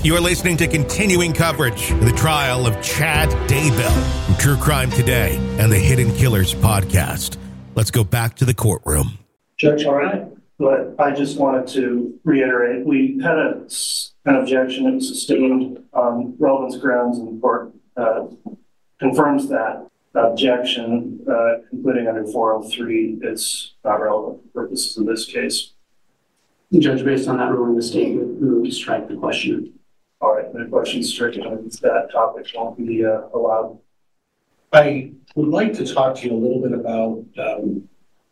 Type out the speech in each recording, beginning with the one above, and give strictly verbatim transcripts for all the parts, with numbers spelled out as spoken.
You are listening to continuing coverage of the trial of Chad Daybell from True Crime Today and the Hidden Killers podcast. Let's go back to the courtroom. Judge, all right. But I just wanted to reiterate, we had a, an objection that was sustained on relevance grounds, and the court uh, confirms that objection, uh, including under four oh three, it's not relevant for purposes of this case. Judge, based on that ruling, the state would move to strike the question. All right, the question stricken on that topic won't be uh, allowed. I would like to talk to you a little bit about um,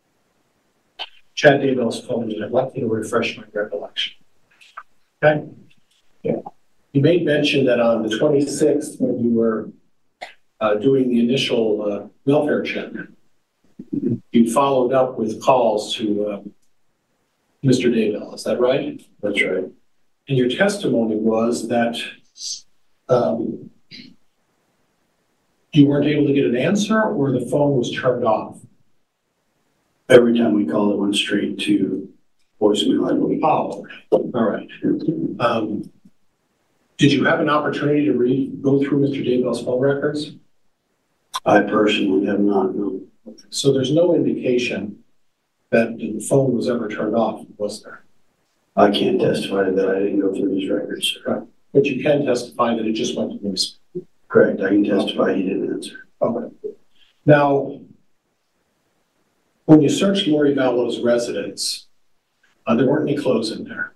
Chad Daybell's phone, and I'd like you to refresh my recollection. Okay? Yeah. You made mention that on the twenty-sixth, when you were uh, doing the initial uh, welfare check, you followed up with calls to um, Mister Daybell. Is that right? That's right. And your testimony was that um, you weren't able to get an answer, or the phone was turned off? Every time we called, it went straight to voicemail, I believe. Oh, okay. All right. Um, did you have an opportunity to read, go through Mister Daybell's phone records? I personally have not, no. So there's no indication that the phone was ever turned off, was there? I can't testify to that. I didn't go through his records. Right. But you can testify that it just went to voicemail. Correct. I can testify he didn't answer. Okay. Now, when you searched Lori Vallow's residence, uh, there weren't any clothes in there.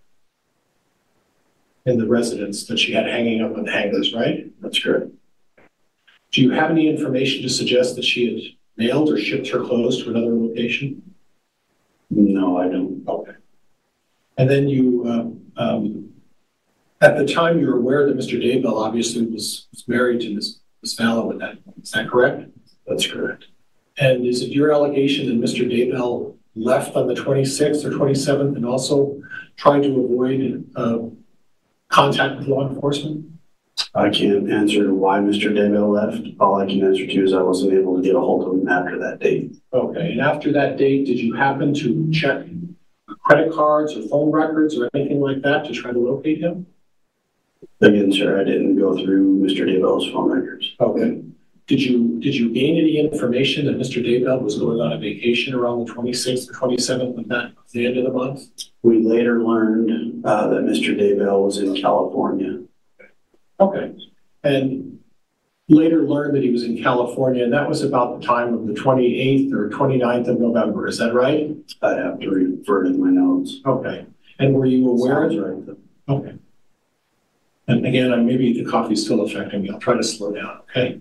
In the residence that she had hanging up on hangers, right? That's correct. Do you have any information to suggest that she had mailed or shipped her clothes to another location? No, I don't. Okay. And then you, um, um, at the time, you were aware that Mister Daybell obviously was, was married to Miz Miz Vallow at that point. Is that correct? That's correct. And is it your allegation that Mister Daybell left on the twenty-sixth or twenty-seventh and also tried to avoid uh, contact with law enforcement? I can't answer why Mister Daybell left. All I can answer to is I wasn't able to get a hold of him after that date. Okay. And after that date, did you happen to check credit cards or phone records or anything like that to try to locate him? Again, sir, I didn't go through Mister Daybell's phone records. Okay. Did you did you gain any information that Mister Daybell was going on a vacation around the twenty-sixth or twenty-seventh of that of the end of the month? We later learned uh, that Mister Daybell was in California. Okay. And later learned that he was in California, and that was about the time of the twenty-eighth or twenty-ninth of November. Is that right? I'd have to refer to my notes. Okay. And were you aware? Sounds right. Okay. And again, uh, maybe the coffee's still affecting me. I'll try to slow down, okay?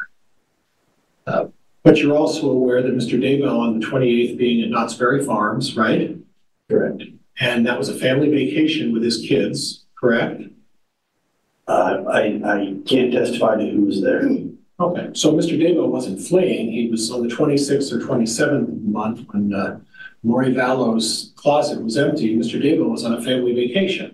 Uh, but you're also aware that Mister Daybell on the twenty-eighth being at Knott's Berry Farms, right? Correct. And that was a family vacation with his kids, correct? Uh, I, I can't testify to who was there. Okay, so Mister Daybell wasn't fleeing. He was on the twenty-sixth or twenty-seventh of the month when uh, Lori Vallow's closet was empty. Mister Daybell was on a family vacation.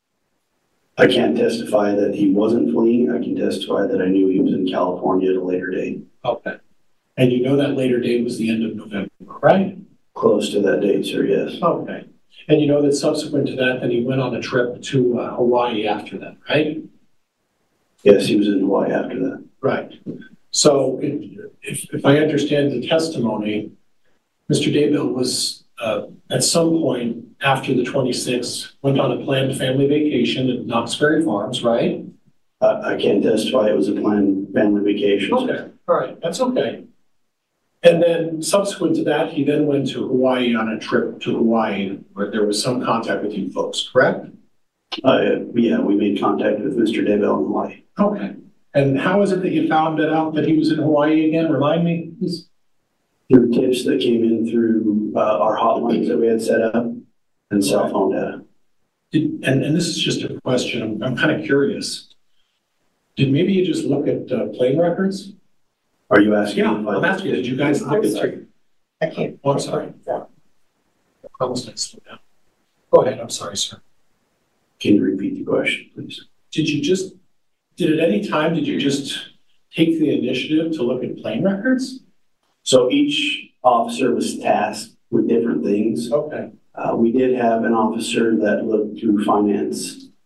I can't testify that he wasn't fleeing. I can testify that I knew he was in California at a later date. Okay. And you know that later date was the end of November, right? Close to that date, sir, yes. Okay. And you know that subsequent to that, then he went on a trip to uh, Hawaii after that, right? Yes, he was in Hawaii after that. Right. So if, if I understand the testimony, Mister Daybell was uh, at some point after the twenty-sixth, went on a planned family vacation at Knott's Berry Farms, right? Uh, I can't testify it was a planned family vacation. Okay, all right, that's okay. And then subsequent to that, he then went to Hawaii on a trip to Hawaii where there was some contact with you folks, correct? Uh, yeah, we made contact with Mister Daybell in Hawaii. Okay. And how is it that you found it out that he was in Hawaii again? Remind me, please. Through tips that came in through uh, our hotlines that we had set up and cell phone data. Did, and, and this is just a question, I'm, I'm kind of curious. Did maybe you just look at uh, plane records? Are you asking? Yeah, I'm asking, did you guys look at your... I can't. Oh, I'm sorry. I almost didn't slow down. Go ahead, I'm sorry, sir. Can you repeat the question, please? Did you just, did at any time, did you just take the initiative to look at plane records? So each officer was tasked with different things. Okay. Uh, we did have an officer that looked through finance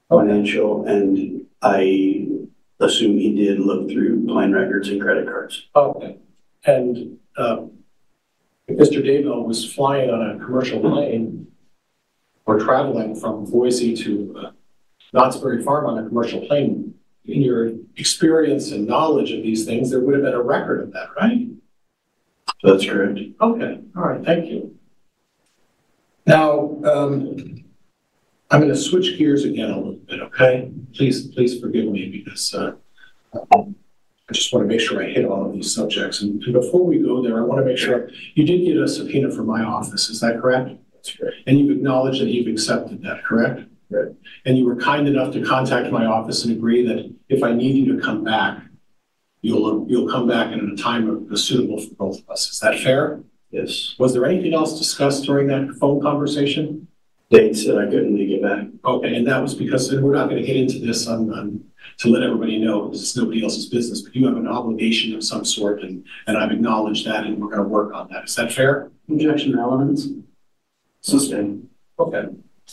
financial, and I assume he did look through plane records and credit cards. Okay. And uh, if Mister Daybell was flying on a commercial plane or traveling from Boise to uh, Knott's Berry Farm on a commercial plane, in your experience and knowledge of these things, there would have been a record of that, right? That's correct. Okay, all right, thank you. Now, um, I'm going to switch gears again a little bit, okay? Please, please forgive me because uh, I just want to make sure I hit all of these subjects. And, and before we go there, I want to make sure you did get a subpoena from my office, is that correct? That's correct. And you've acknowledged that you've accepted that, correct? Right. And you were kind enough to contact my office and agree that if I need you to come back, you'll you'll come back at a time that's suitable for both of us. Is that fair? Yes. Was there anything else discussed during that phone conversation? Date said I couldn't make it back. Okay, and that was because, and we're not going to get into this on, on to let everybody know because it's nobody else's business, but you have an obligation of some sort, and and I've acknowledged that, and we're going to work on that. Is that fair? Objection to elements. Sustained. Okay.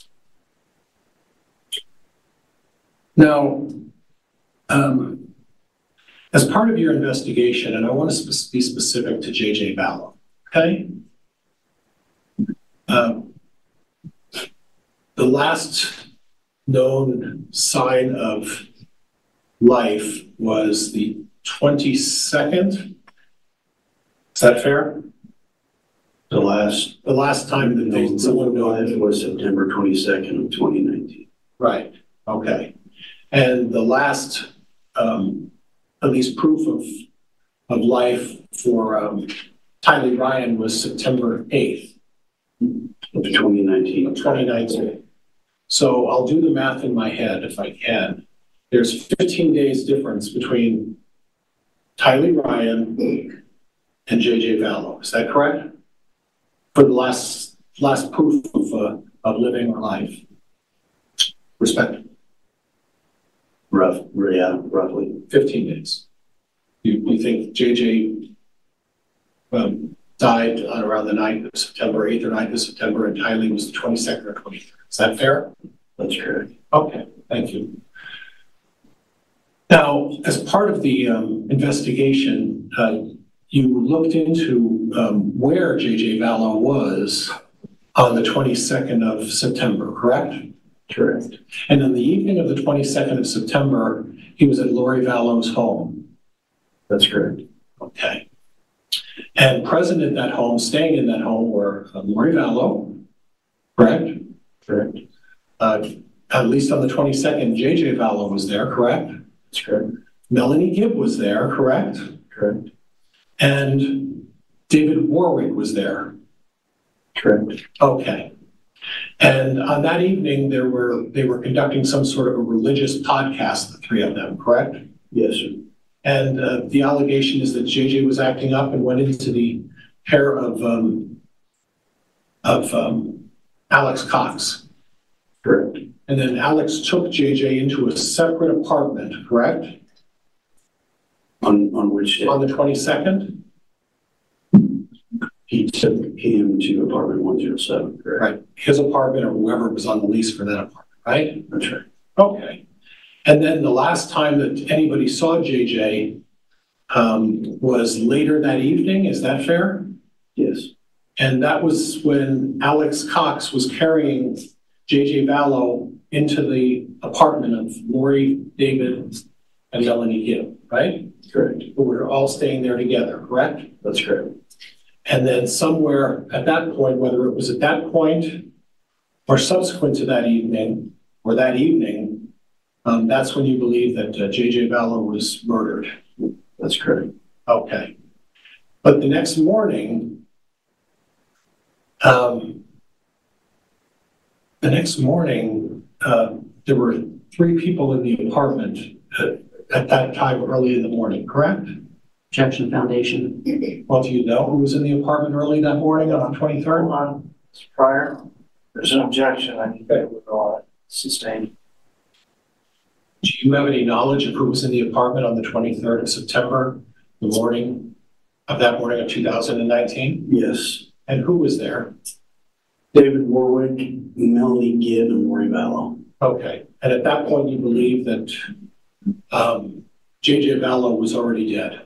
Now, um, as part of your investigation, and I want to sp- be specific to J J Vallow, okay? Um, the last known sign of life was the twenty-second. Is that fair? The last, The last time that they, someone live known. was September twenty-second of twenty nineteen. Right, okay. And the last, um, at least proof of, of life for um, Tylee Ryan was September eighth Of twenty nineteen. of twenty nineteen. So I'll do the math in my head if I can. There's fifteen days difference between Tylee Ryan and J J Vallow. Is that correct? For the last last proof of uh, of living or life, respectively. Rough, yeah, roughly. fifteen days. You, you think J J um, died on around the ninth of September, eighth or ninth of September, and Tylee was the twenty-second or twenty-third. Is that fair? That's correct. Okay, thank you. Now, as part of the um, investigation, uh, you looked into um, where J J Vallow was on the twenty-second of September, correct? Correct. And on the evening of the twenty-second of September, he was at Lori Vallow's home. That's correct. Okay. And present at that home, staying in that home, were uh, Lori Vallow, correct? Correct. Uh, at least on the twenty-second, J J Vallow was there, correct? That's correct. Melanie Gibb was there, correct? Correct. And David Warwick was there. Correct. Okay. And on that evening, there were they were conducting some sort of a religious podcast, the three of them, correct? Yes, sir. And uh, the allegation is that J J was acting up and went into the hair of um, of um, Alex Cox. Correct. And then Alex took J J into a separate apartment, correct? On, on which day? On the twenty-second? He took him to apartment one oh seven, correct? Right. His apartment or whoever was on the lease for that apartment, right? That's right. Okay. And then the last time that anybody saw J J um, was later that evening, is that fair? Yes. And that was when Alex Cox was carrying J J Vallow into the apartment of Lori, David, and Melanie Gibb, right? Correct. We were all staying there together, correct? That's correct. And then somewhere at that point, whether it was at that point or subsequent to that evening or that evening, um, that's when you believe that uh, J J Vallow was murdered. That's correct. Okay. But the next morning, um, the next morning, uh, there were three people in the apartment at, at that time early in the morning, correct? Objection foundation. Well, do you know who was in the apartment early that morning on the twenty-third? Hold on, Mister Pryor. There's an objection. I need to withdraw it. Sustained. Do you have any knowledge of who was in the apartment on the twenty-third of September, the morning of that morning of two thousand nineteen? Yes. And who was there? David Warwick, Melanie Gibb, and Lori Vallow. Okay, and at that point, you believe that um, J J Vallow was already dead?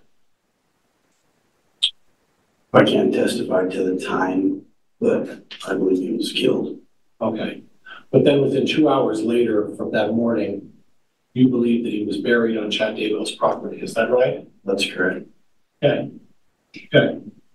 I can't testify to the time, but I believe he was killed. Okay, but then within two hours later from that morning, you believe that he was buried on Chad Daybell's property, is that right? That's correct. Okay, okay.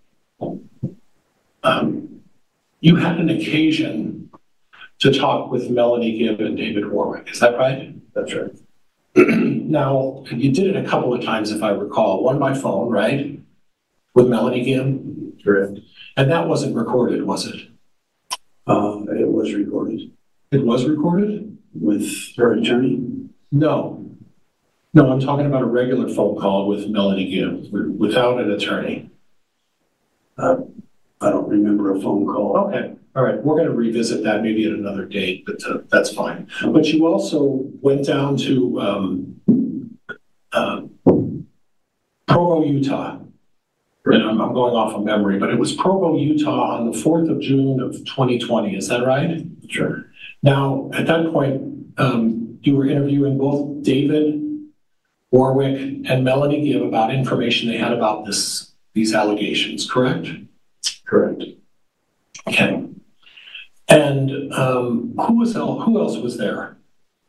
Um, you had an occasion to talk with Melanie Gibb and David Warwick, is that right? That's right. Now, you did it a couple of times, if I recall, one by phone, right? With Melanie Gibb? Correct. And that wasn't recorded, was it? Uh, it was recorded. It was recorded? With her attorney? No. No, I'm talking about a regular phone call with Melanie Gibb, without an attorney. Uh, I don't remember a phone call. Okay, all right, we're going to revisit that maybe at another date, but uh, that's fine. But you also went down to um, uh, Provo, Utah. And I'm, I'm going off of memory, but it was Provo, Utah on the fourth of June of twenty twenty, is that right? Sure. Now, at that point, um, you were interviewing both David Warwick and Melanie Gibb about information they had about this, these allegations, correct? Correct. Okay. And um, who was el- who else was there?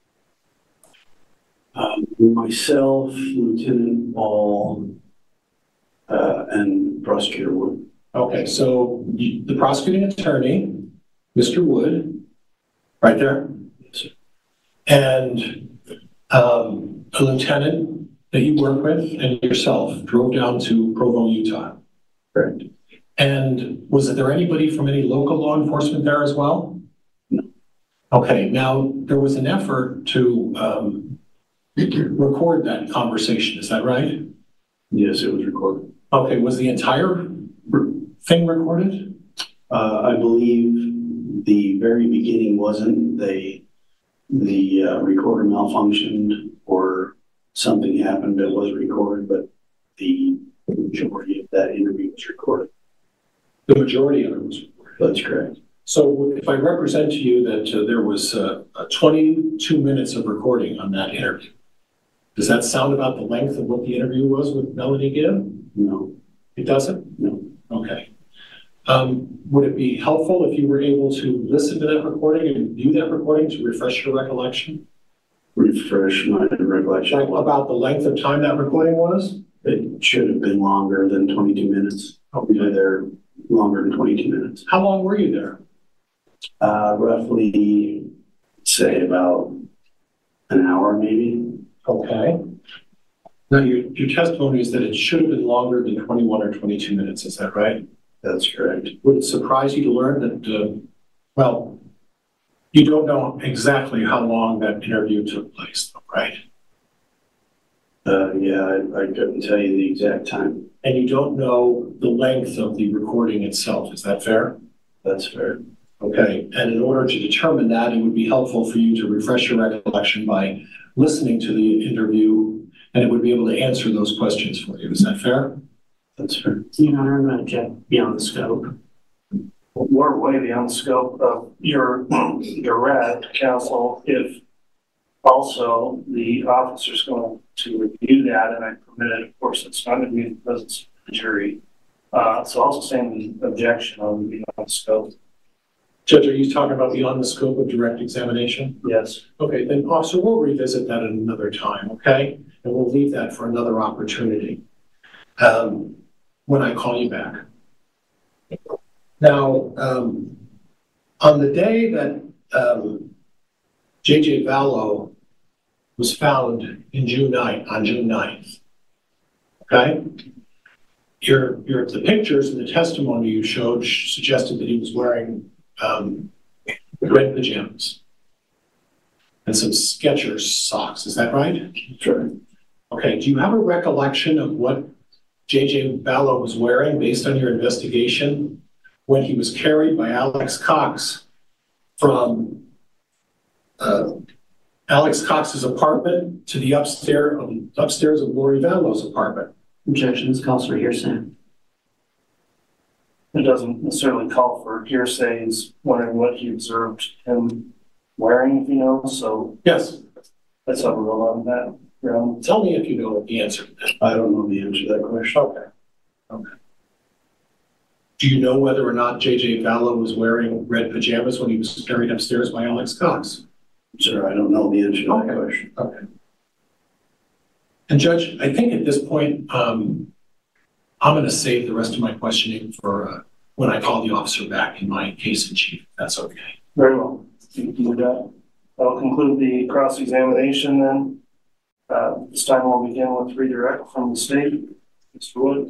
Um, myself, Lieutenant Ball, uh, and Prosecutor Wood. Okay, so you, the prosecuting attorney, Mister Wood, right there, Yes, sir. and um, a lieutenant that you work with and yourself drove down to Provo, Utah. Correct. And was there anybody from any local law enforcement there as well? No. Okay, now there was an effort to um, record that conversation, is that right? Yes, it was recorded. Okay, was the entire re- thing recorded? Uh, I believe the very beginning wasn't. They, the uh, recorder malfunctioned or something happened that was recorded, but the majority of that interview was recorded. The majority of it was recorded. That's correct. So if I represent to you that uh, there was uh, uh, twenty-two minutes of recording on that interview, does that sound about the length of what the interview was with Melanie Gibb? No, It doesn't? no. Okay. Um, would it be helpful if you were able to listen to that recording and view that recording to refresh your recollection? Refresh my recollection. Like about the length of time that recording was? It should have been longer than twenty-two minutes. We were there longer than twenty-two minutes. How long were you there? Uh, roughly, say about an hour, maybe. Okay. Now, your, your testimony is that it should have been longer than twenty-one or twenty-two minutes, is that right? That's correct. Would it surprise you to learn that, uh, well, you don't know exactly how long that interview took place, though, right? Uh, yeah, I, I couldn't tell you the exact time. And you don't know the length of the recording itself, is that fair? That's fair. Okay, and in order to determine that, it would be helpful for you to refresh your recollection by listening to the interview, and it would be able to answer those questions for you. Is that fair? That's fair. Your Honor, I'm going to object beyond the scope. We're way beyond the scope of your direct, counsel, if also the officer's going to review that, and I permit it, of course, it's not going to be in the presence of the jury. Uh, so also saying the objection on beyond the scope. Judge, are you talking about beyond the scope of direct examination? Yes. Okay, then officer, we'll revisit that at another time, okay? And we'll leave that for another opportunity um, when I call you back. Now, um, on the day that um, J J Vallow was found in June ninth, on June ninth, okay? Your, your, the pictures and the testimony you showed suggested that he was wearing um, red pajamas and some Skechers socks. Is that right? Sure. Okay. Do you have a recollection of what J J Vallow was wearing based on your investigation when he was carried by Alex Cox from uh, Alex Cox's apartment to the upstairs upstairs of Lori Vallow's apartment? Objection, this calls for hearsay. It doesn't necessarily call for hearsay. He's wondering what he observed him wearing, if you know, so Yes. let's have a roll on that. Ground. Tell me if you know the answer to that. I don't know the answer to that question. Okay. Okay. Do you know whether or not J J Vallow was wearing red pajamas when he was carried upstairs by Alex Cox? Sir, I don't know the answer to that Okay. question. Okay. And Judge, I think at this point, um, I'm going to save the rest of my questioning for uh, when I call the officer back in my case in chief. If that's okay. Very well. You can do that. That'll conclude the cross-examination then. Uh, this time we'll begin with redirect from the state. Mister Wood.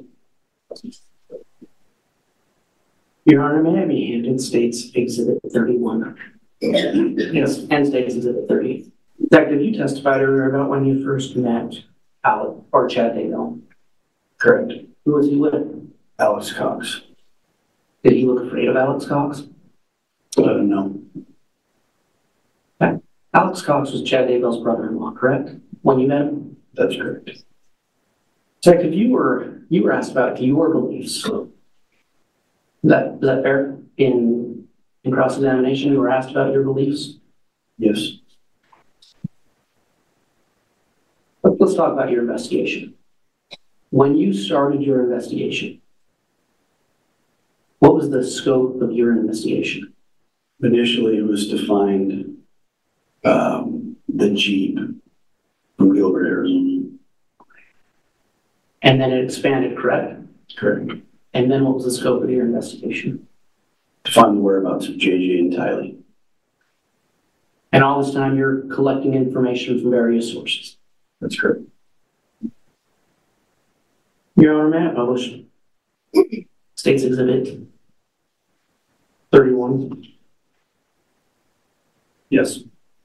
Your Honor, may I be handed State's Exhibit thirty-one? Yes, and State's Exhibit thirty. Detective, you testified earlier about when you first met Alec or Chad Daybell. Correct. Who was he with? Alex Cox. Did he look afraid of Alex Cox? I don't know. Okay. Alex Cox was Chad Daybell's brother-in-law, correct? When you met him? That's correct. Detective, you were you were asked about your beliefs. Is that is that fair? In in cross-examination, you were asked about your beliefs. Yes. But let's talk about your investigation. When you started your investigation, what was the scope of your investigation? Initially, it was to find um, the Jeep from Gilbert, Arizona. And then it expanded, correct? Correct. And then what was the scope of your investigation? To find the whereabouts of J J and Tylee. And all this time you're collecting information from various sources. That's correct. Your Honor, may I publish State's Exhibit thirty-one? Yes.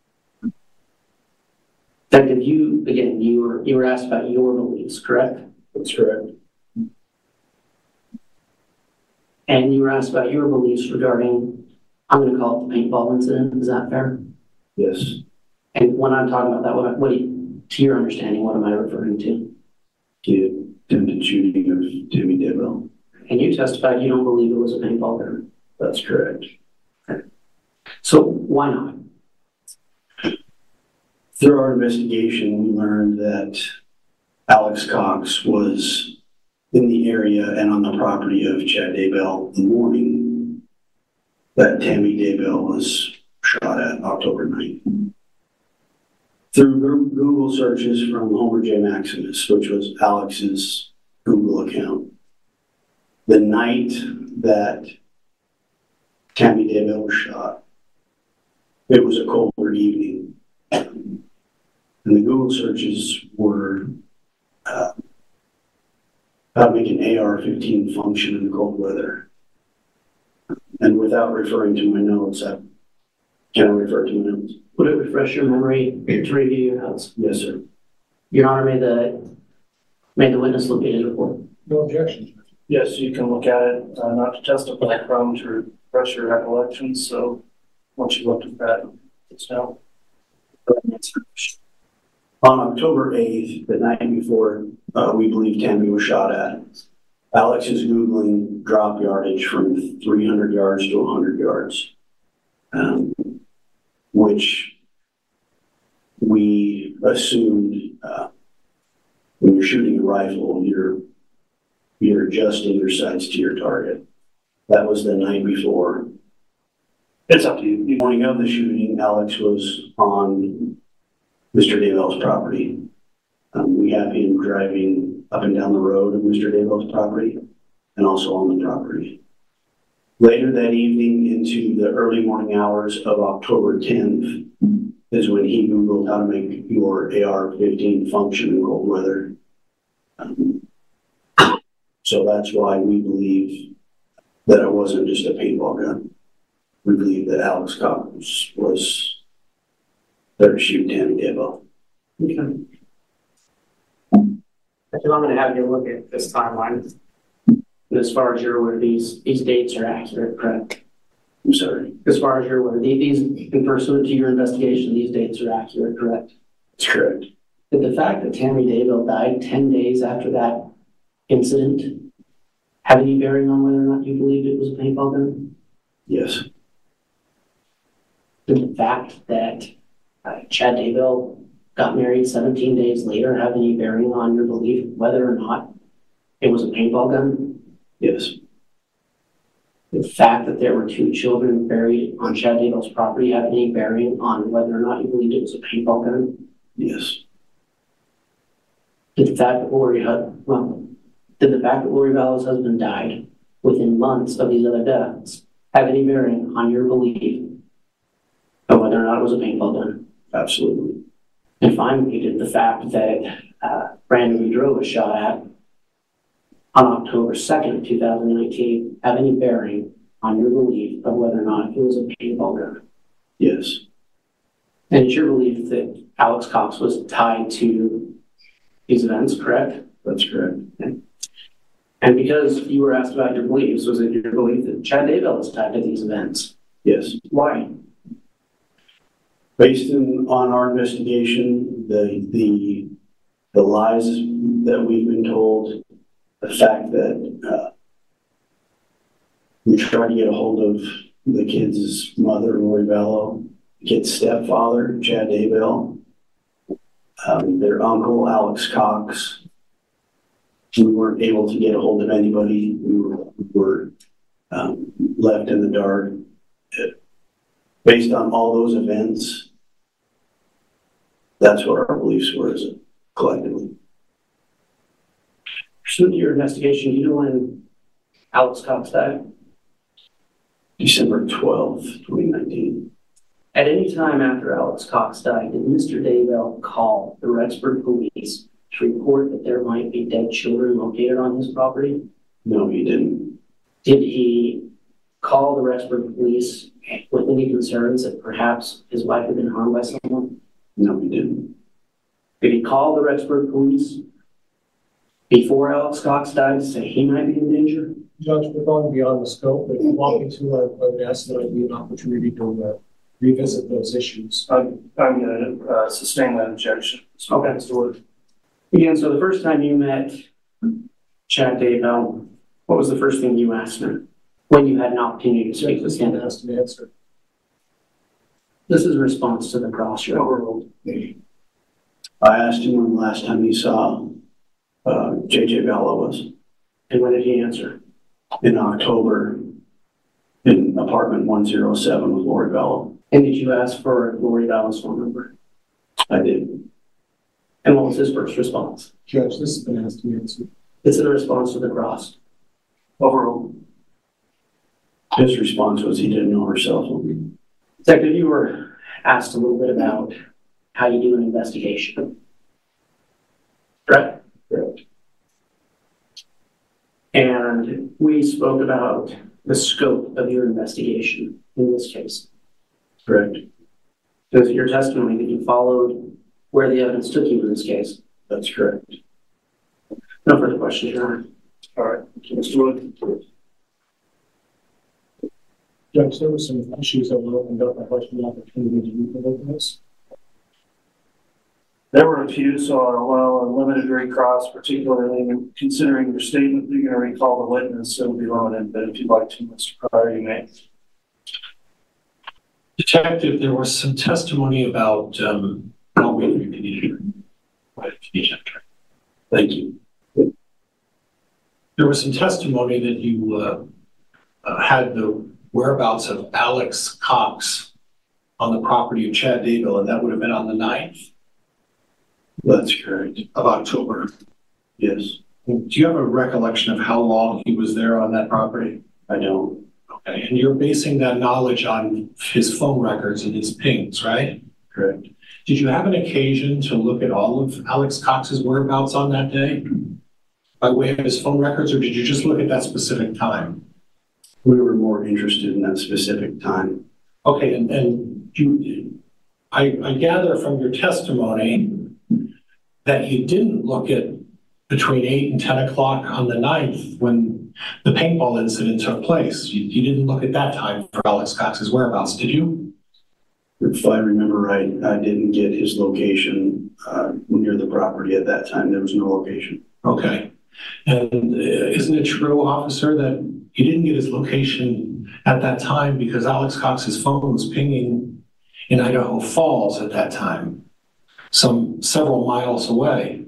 Detective, you, again, you were, you were asked about your beliefs, correct? That's correct. And you were asked about your beliefs regarding, I'm going to call it the paintball incident. Is that fair? Yes. And when I'm talking about that, what, what do you, to your understanding, what am I referring to? The attempted shooting of Tammy Daybell. And you testified you don't believe it was a paintball gun. That's correct. So why not? Through our investigation, we learned that Alex Cox was in the area and on the property of Chad Daybell the morning that Tammy Daybell was shot at, October ninth. Through Google searches from Homer J. Maximus, which was Alex's Google account, the night that Tammy Daybell was shot, it was a colder evening. And the Google searches were uh, how to make an A R fifteen function in cold weather. And without referring to my notes, I can I refer to my notes? Would it refresh your memory to review your notes? Yes, sir. Your Honor, may the, may the witness look at his report. No objections. Yes, you can look at it, uh, not to testify from, to refresh your recollections. So once you looked at that, it's now. On October eighth, the night before uh, we believe Tammy was shot at, Alex is Googling drop yardage from three hundred yards to one hundred yards, um, which we assumed uh, when you're shooting a rifle, you're, you're adjusting your sights to your target. That was the night before. It's up to you. The morning of the shooting, Alex was on Mister Daybell's property. Um, we have him driving up and down the road of Mister Daybell's property and also on the property. Later that evening into the early morning hours of October tenth is when he Googled how to make your A R fifteen function in cold weather. Um, so that's why we believe that it wasn't just a paintball gun. We believe that Alex Cox was there to shoot Tammy Daybell. Okay. I'm going to have you look at this timeline. And as far as you're aware, these, these dates are accurate, correct? I'm sorry. As far as you're aware, these, in pursuant to your investigation, these dates are accurate, correct? That's correct. Did the fact that Tammy Daybell died ten days after that incident have any bearing on whether or not you believed it was a paintball gun? Yes. Did the fact that uh, Chad Daybell got married seventeen days later have any bearing on your belief whether or not it was a paintball gun? Yes. The fact that there were two children buried on Chad Daybell's property have any bearing on whether or not you believed it was a paintball gun? Yes. Did the fact that Lori, well, did the fact that Lori Vallow's husband died within months of these other deaths have any bearing on your belief of whether or not it was a paintball gun? Absolutely. And finally, did the fact that uh, Brandon Boudreaux was shot at on October second, two thousand nineteen, have any bearing on your belief of whether or not it was a paintball gun? Yes. And it's your belief that Alex Cox was tied to these events, correct? That's correct. Okay. And because you were asked about your beliefs, was it your belief that Chad Daybell was tied to these events? Yes. Why? Based in, on our investigation, the, the, the lies that we've been told, the fact that uh, we tried to get a hold of the kid's mother, Lori Vallow, the kid's stepfather, Chad Daybell, um, their uncle, Alex Cox. We weren't able to get a hold of anybody. We were, we were um, left in the dark. Based on all those events, that's what our beliefs were as a collectively. Pursuant to your investigation, you know when Alex Cox died? December twelfth, twenty nineteen. At any time after Alex Cox died, did Mister Daybell call the Rexburg police to report that there might be dead children located on his property? No, he didn't. Did he call the Rexburg police with any concerns that perhaps his wife had been harmed by someone? No, he didn't. Did he call the Rexburg police before Alex Cox died to say he might be in danger? Judge, we're going beyond the scope, but walking to, I would ask that it be an opportunity to uh, revisit those issues. I'm, I'm going to uh, sustain that objection. Okay. So, again, so the first time you met Chad Daybell, what was the first thing you asked him when you had an opportunity to speak with him? Has to be answered. This is a response to the cross you're overruled. I asked him when the last time he saw uh, J J Vallow was. And what did he answer? In October, in apartment one oh seven with Lori Vallow. And did you ask for Lori Vallow's phone number? I did. And what was his first response? Judge, this has been asked to be answered. It's in response to the cross. Overruled. His response was he didn't know her cell phone. Detective, you were asked a little bit about how you do an investigation. Correct? Correct. And we spoke about the scope of your investigation in this case. Correct. Because your testimony that you followed where the evidence took you in this case. That's correct. No further questions, Your Honor. All right. Mister Wood. Judge, there were some issues that were opened up. I'd like the opportunity to revisit this. There were a few, so I'll allow a limited recross, particularly considering your statement that you're going to recall the witness, so it'll be limited, but if you'd like to, Mister Pryor, you may. Detective, there was some testimony about, um, I'll wait for you to Thank you. There was some testimony that you uh, uh, had the whereabouts of Alex Cox on the property of Chad Daybell, and that would have been on the ninth That's correct. of October. Yes. Do you have a recollection of how long he was there on that property? I don't. Okay, and you're basing that knowledge on his phone records and his pings, right? Correct. Did you have an occasion to look at all of Alex Cox's whereabouts on that day by way of his phone records, or did you just look at that specific time? We were more interested in that specific time. Okay, and, and you, I, I gather from your testimony that you didn't look at between eight and ten o'clock on the ninth when the paintball incident took place. You, you didn't look at that time for Alex Cox's whereabouts, did you? If I remember right, I didn't get his location uh, near the property at that time. There was no location. Okay. And uh, isn't it true, officer, that you didn't get his location at that time because Alex Cox's phone was pinging in Idaho Falls at that time, some several miles away.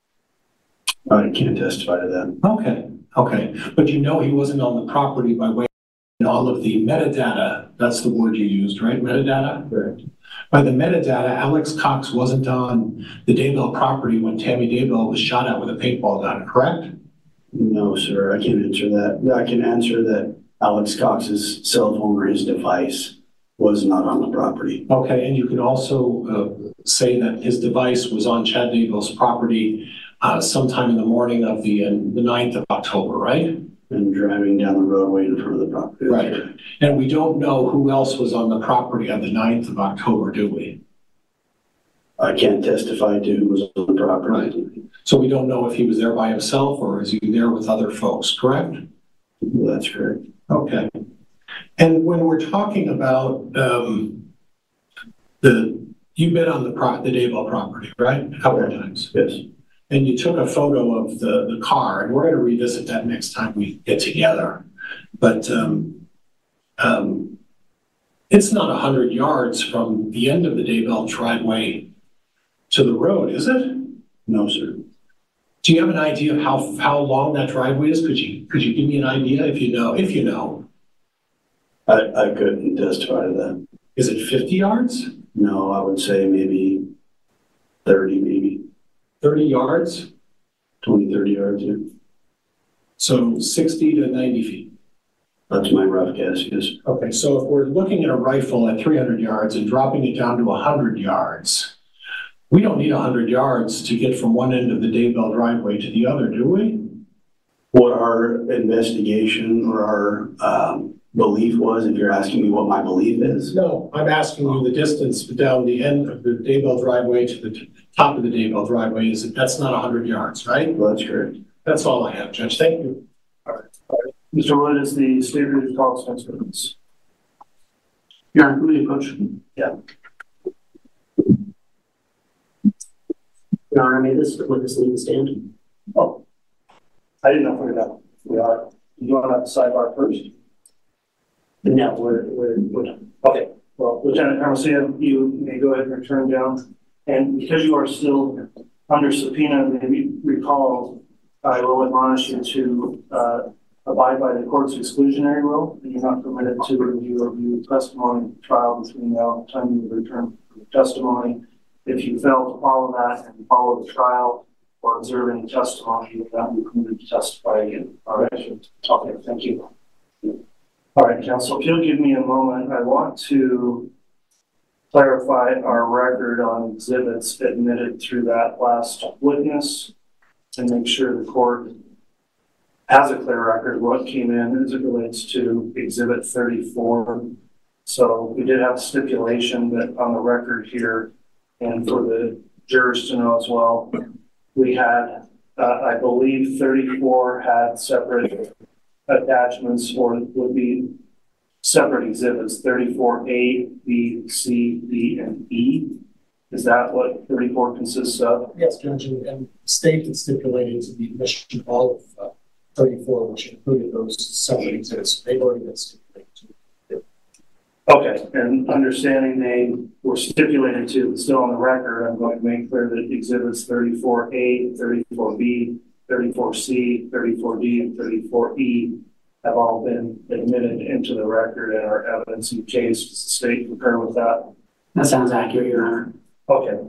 I can't testify to that. Okay, okay. But you know he wasn't on the property by way of all of the metadata. That's the word you used, right? Metadata? Correct. By the metadata, Alex Cox wasn't on the Daybell property when Tammy Daybell was shot at with a paintball gun, correct? No, sir, I can't answer that. I can answer that Alex Cox's cell phone or his device was not on the property. Okay, and you can also uh, say that his device was on Chad Daybell's property uh, sometime in the morning of the, uh, the ninth of October, right? And driving down the roadway in front of the property. Right. And we don't know who else was on the property on the ninth of October, do we? I can't testify to who was on the property. Right. So we don't know if he was there by himself or is he there with other folks, correct? That's correct. Okay. And when we're talking about um, the, you've been on the pro, the Daybell property, right? A couple of times. Yes. And you took a photo of the, the car, and we're going to revisit that next time we get together. But um, um, it's not one hundred yards from the end of the Daybell driveway to the road, is it? No, sir. Do you have an idea of how, how long that driveway is? Could you, could you give me an idea if you know, if you know? I, I couldn't testify to that. Is it fifty yards? No, I would say maybe thirty, maybe thirty yards? twenty, thirty yards, yeah. So sixty to ninety feet. That's my rough guess, yes. Okay, so if we're looking at a rifle at three hundred yards and dropping it down to one hundred yards, we don't need one hundred yards to get from one end of the Daybell driveway to the other, do we? What our investigation or our um, belief was, if you're asking me what my belief is, No, I'm asking you the distance down the end of the Daybell driveway to the t- top of the Daybell driveway. Is that that's not one hundred yards, right? well, that's correct. That's all I have, Judge. Thank you. Mister Wood, is the state ready to call its next witness? Your Honor, will you approach? Yeah. Your Honor, may this witness leave the stand? Oh, I didn't know if we were done. We are. You want to sidebar first? No, we're, we're, we're done. Okay. Well, Lieutenant Hermosillo, you may go ahead and return down. And because you are still under subpoena, maybe recall, I will admonish you to uh, abide by the court's exclusionary rule, and you're not permitted to review or view testimony trial between now and the time you return for testimony. If you fail to follow that and follow the trial or observe any testimony, you will not be permitted to testify again. All right. Okay. Thank you. All right, counsel. If you'll give me a moment, I want to clarify our record on exhibits admitted through that last witness and make sure the court has a clear record of what came in as it relates to exhibit thirty-four. So we did have a stipulation that on the record here, and for the jurors to know as well, we had, uh, I believe thirty-four had separate attachments or would be separate exhibits, thirty-four A, B, C, D, and E. Is that what thirty-four consists of? Yes, Judge, and the state had stipulated to the admission of all of uh, thirty-four, which included those separate exhibits. They've already been stipulated to. Okay, and understanding they were stipulated to, still on the record, I'm going to make clear that exhibits thirty-four A, thirty-four B, thirty-four C, thirty-four D, and thirty-four E have all been admitted into the record and are evidence in case. Does the state concur with that? That sounds accurate, Your Honor. Okay.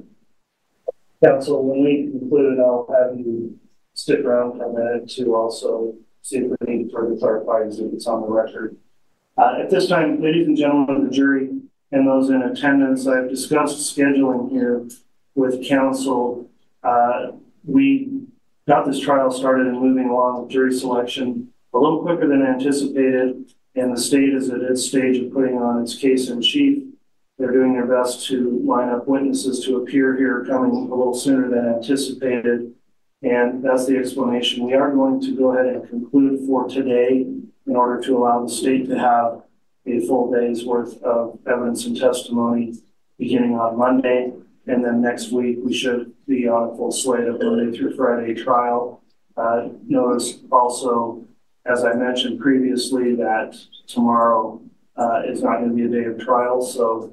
Counsel, when we conclude, I'll have you stick around for a minute to also see if we need to further clarify exhibits on the record. Uh, at this time, ladies and gentlemen of the jury and those in attendance, I've discussed scheduling here with counsel. Uh, we got this trial started and moving along with jury selection a little quicker than anticipated, and the state is at its stage of putting on its case in chief. They're doing their best to line up witnesses to appear here coming a little sooner than anticipated, and that's the explanation. We are going to go ahead and conclude for today in order to allow the state to have a full day's worth of evidence and testimony beginning on Monday, and then next week we should be on a full slate of Monday through Friday trial. Uh, notice also, as I mentioned previously, that tomorrow uh, is not going to be a day of trial, so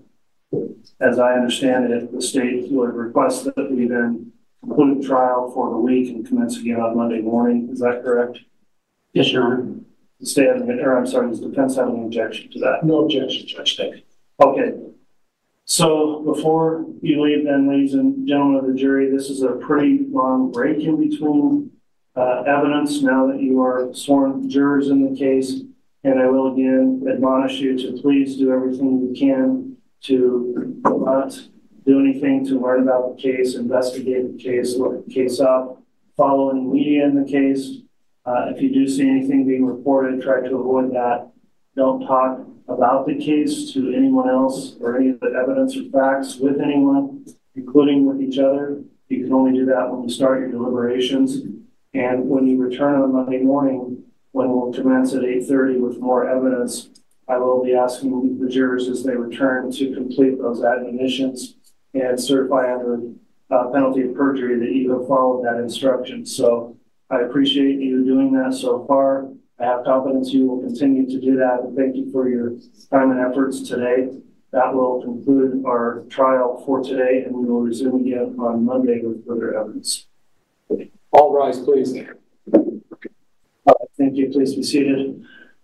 As I understand it, the state would request that we then conclude trial for the week and commence again on Monday morning. Is that correct? Yes, Your Honor. The state, or I'm sorry, does the defense have any objection to that? No objection, Judge. Thank you. Okay. So before you leave then, ladies and gentlemen of the jury, this is a pretty long break in between uh, evidence now that you are sworn jurors in the case. And I will again admonish you to please do everything you can to not do anything to learn about the case, investigate the case, look the case up, follow any media in the case. Uh, if you do see anything being reported, try to avoid that. Don't talk about the case to anyone else or any of the evidence or facts with anyone, including with each other. You can only do that when you start your deliberations. And when you return on Monday morning, when we'll commence at eight thirty with more evidence, I will be asking the jurors as they return to complete those admonitions and certify under uh, penalty of perjury that you have followed that instruction. So I appreciate you doing that so far. I have confidence you will continue to do that, and thank you for your time and efforts today. That will conclude our trial for today, and we will resume again on Monday with further evidence. All rise, please. Uh, thank you. Please be seated.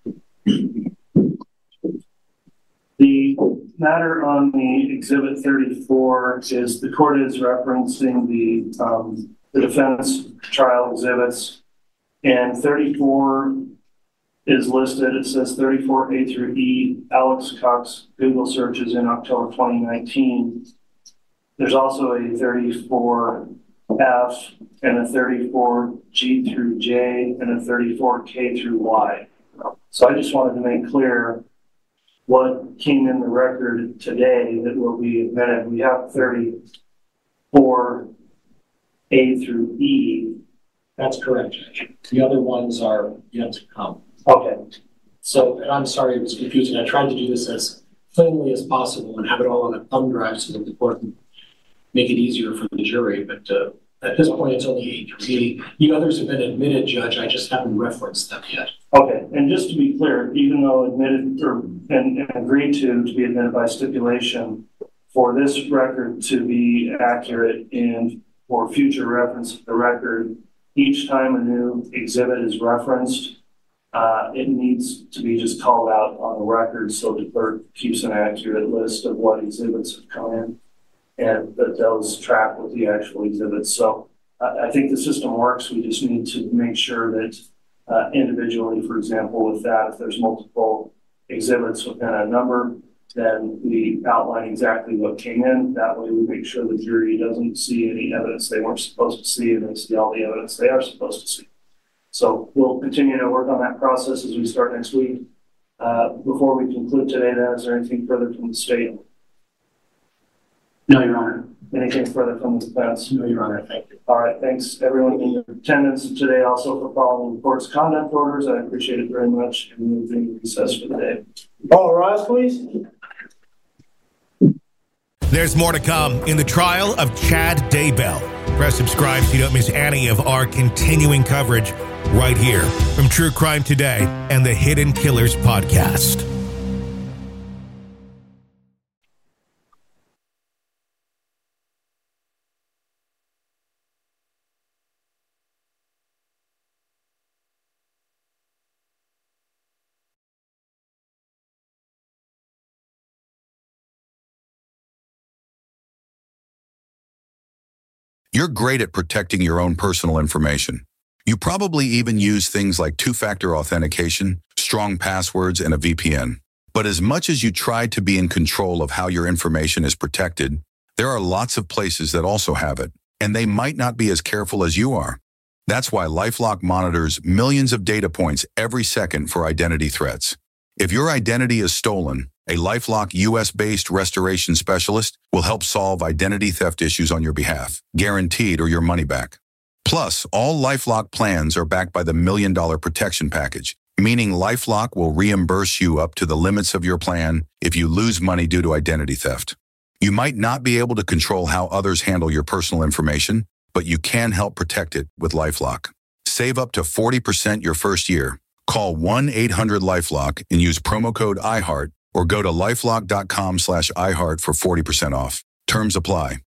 The matter on the Exhibit thirty-four is the court is referencing the, um, the defense trial exhibits, and thirty-four is listed. It says thirty-four A through E, Alex Cox Google searches in October twenty nineteen. There's also a thirty-four F and a thirty-four G through J and a thirty-four K through Y. So I just wanted to make clear what came in the record today that will be admitted. We have thirty-four A through E. That's correct, Judge. The other ones are yet to come. Okay. So, and I'm sorry it was confusing. I tried to do this as plainly as possible and have it all on a thumb drive so that the court can make it easier for the jury. But uh, at this point, it's only A through E. The others have been admitted, Judge. I just haven't referenced them yet. Okay. And just to be clear, even though admitted or and, and agreed to to be admitted by stipulation, for this record to be accurate and for future reference of the record, each time a new exhibit is referenced, uh, it needs to be just called out on the record so the clerk keeps an accurate list of what exhibits have come in and that those track with the actual exhibits. So uh, I think the system works. We just need to make sure that uh, individually, for example, with that, if there's multiple exhibits within a number, then we outline exactly what came in. That way we make sure the jury doesn't see any evidence they weren't supposed to see and they see all the evidence they are supposed to see. So we'll continue to work on that process as we start next week. Uh, before we conclude today, then, is there anything further from the state? No, Your Honor. Anything further from the defense? No, Your Honor. Thank you. All right. Thanks, everyone, in your attendance today, also for following the court's conduct orders. I appreciate it very much. And we'll be recessed for the day. All rise, please. There's more to come in the trial of Chad Daybell. Press subscribe so you don't miss any of our continuing coverage right here from True Crime Today and the Hidden Killers podcast. You're great at protecting your own personal information. You probably even use things like two-factor authentication, strong passwords, and a V P N. But as much as you try to be in control of how your information is protected, there are lots of places that also have it, and they might not be as careful as you are. That's why LifeLock monitors millions of data points every second for identity threats. If your identity is stolen, a LifeLock U S-based restoration specialist will help solve identity theft issues on your behalf, guaranteed or your money back. Plus, all LifeLock plans are backed by the Million Dollar Protection Package, meaning LifeLock will reimburse you up to the limits of your plan if you lose money due to identity theft. You might not be able to control how others handle your personal information, but you can help protect it with LifeLock. Save up to forty percent your first year. Call one eight hundred LifeLock and use promo code I heart or go to lifelock.com slash iHeart for forty percent off. Terms apply.